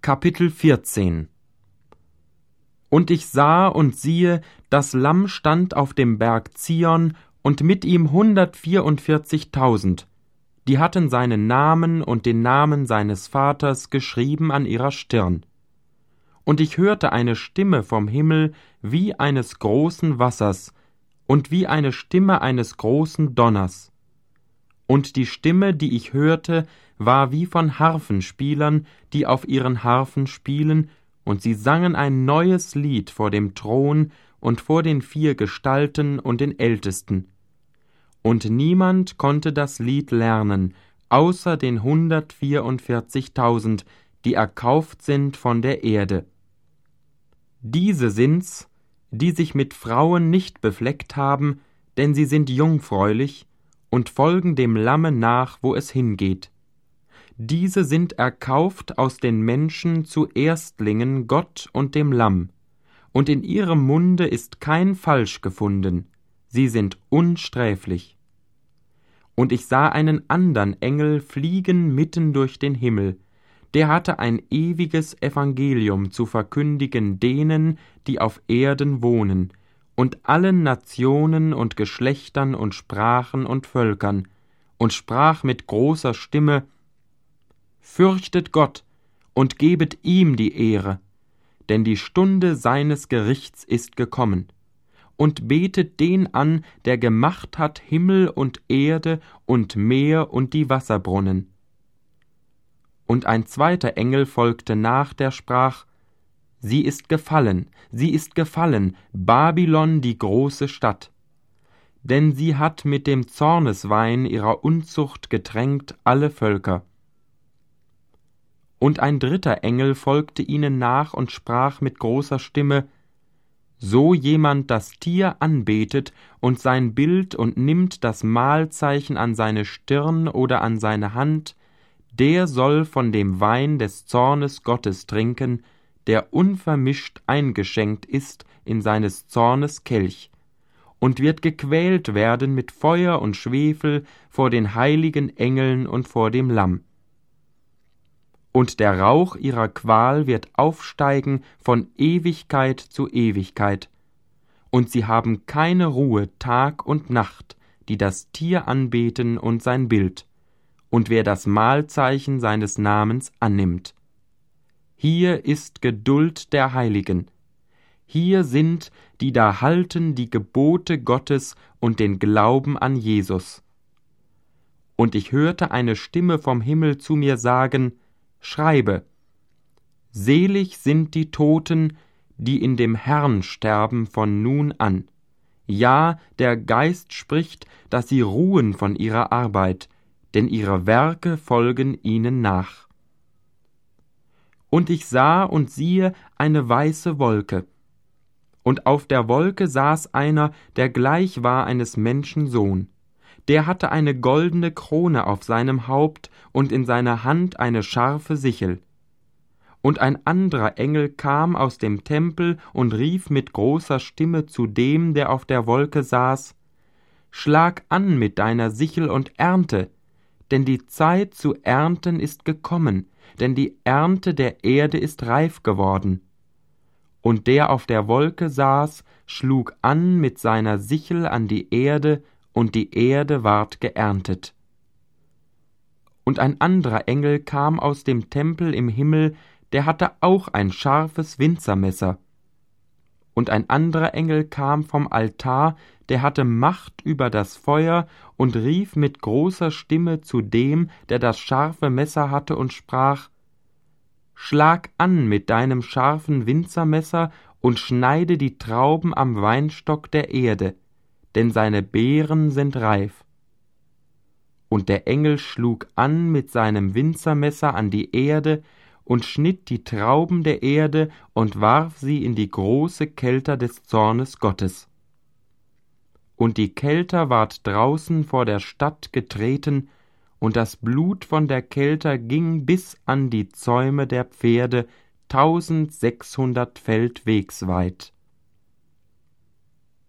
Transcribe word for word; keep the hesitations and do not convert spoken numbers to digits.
Kapitel vierzehn. Und ich sah und siehe, das Lamm stand auf dem Berg Zion, und mit ihm hundertvierundvierzigtausend, die hatten seinen Namen und den Namen seines Vaters geschrieben an ihrer Stirn. Und ich hörte eine Stimme vom Himmel wie eines großen Wassers und wie eine Stimme eines großen Donners. Und die Stimme, die ich hörte, war wie von Harfenspielern, die auf ihren Harfen spielen, und sie sangen ein neues Lied vor dem Thron und vor den vier Gestalten und den Ältesten. Und niemand konnte das Lied lernen, außer den hundertvierundvierzigtausend, die erkauft sind von der Erde. Diese sind's, die sich mit Frauen nicht befleckt haben, denn sie sind jungfräulich, und folgen dem Lamme nach, wo es hingeht. Diese sind erkauft aus den Menschen zu Erstlingen Gott und dem Lamm, und in ihrem Munde ist kein Falsch gefunden, sie sind unsträflich. Und ich sah einen andern Engel fliegen mitten durch den Himmel, der hatte ein ewiges Evangelium zu verkündigen denen, die auf Erden wohnen, und allen Nationen und Geschlechtern und Sprachen und Völkern, und sprach mit großer Stimme: Fürchtet Gott und gebet ihm die Ehre, denn die Stunde seines Gerichts ist gekommen, und betet den an, der gemacht hat Himmel und Erde und Meer und die Wasserbrunnen. Und ein zweiter Engel folgte nach, der sprach: Sie ist gefallen, sie ist gefallen, Babylon die große Stadt. Denn sie hat mit dem Zorneswein ihrer Unzucht getränkt alle Völker. Und ein dritter Engel folgte ihnen nach und sprach mit großer Stimme: So jemand das Tier anbetet und sein Bild und nimmt das Mahlzeichen an seine Stirn oder an seine Hand, der soll von dem Wein des Zornes Gottes trinken, der unvermischt eingeschenkt ist in seines Zornes Kelch, und wird gequält werden mit Feuer und Schwefel vor den heiligen Engeln und vor dem Lamm. Und der Rauch ihrer Qual wird aufsteigen von Ewigkeit zu Ewigkeit, und sie haben keine Ruhe Tag und Nacht, die das Tier anbeten und sein Bild, und wer das Mahlzeichen seines Namens annimmt. Hier ist Geduld der Heiligen. Hier sind, die da halten die Gebote Gottes und den Glauben an Jesus. Und ich hörte eine Stimme vom Himmel zu mir sagen: Schreibe: Selig sind die Toten, die in dem Herrn sterben von nun an. Ja, der Geist spricht, dass sie ruhen von ihrer Arbeit, denn ihre Werke folgen ihnen nach. Und ich sah und siehe eine weiße Wolke. Und auf der Wolke saß einer, der gleich war eines Menschen Sohn. Der hatte eine goldene Krone auf seinem Haupt und in seiner Hand eine scharfe Sichel. Und ein anderer Engel kam aus dem Tempel und rief mit großer Stimme zu dem, der auf der Wolke saß: Schlag an mit deiner Sichel und ernte, denn die Zeit zu ernten ist gekommen, denn die Ernte der Erde ist reif geworden. Und der auf der Wolke saß, schlug an mit seiner Sichel an die Erde, und die Erde ward geerntet. Und ein anderer Engel kam aus dem Tempel im Himmel, der hatte auch ein scharfes Winzermesser. Und ein anderer Engel kam vom Altar, der hatte Macht über das Feuer, und rief mit großer Stimme zu dem, der das scharfe Messer hatte, und sprach: Schlag an mit deinem scharfen Winzermesser und schneide die Trauben am Weinstock der Erde, denn seine Beeren sind reif. Und der Engel schlug an mit seinem Winzermesser an die Erde und schnitt die Trauben der Erde und warf sie in die große Kelter des Zornes Gottes. Und die Kelter ward draußen vor der Stadt getreten, und das Blut von der Kelter ging bis an die Zäume der Pferde, tausendsechshundert Feld wegs weit.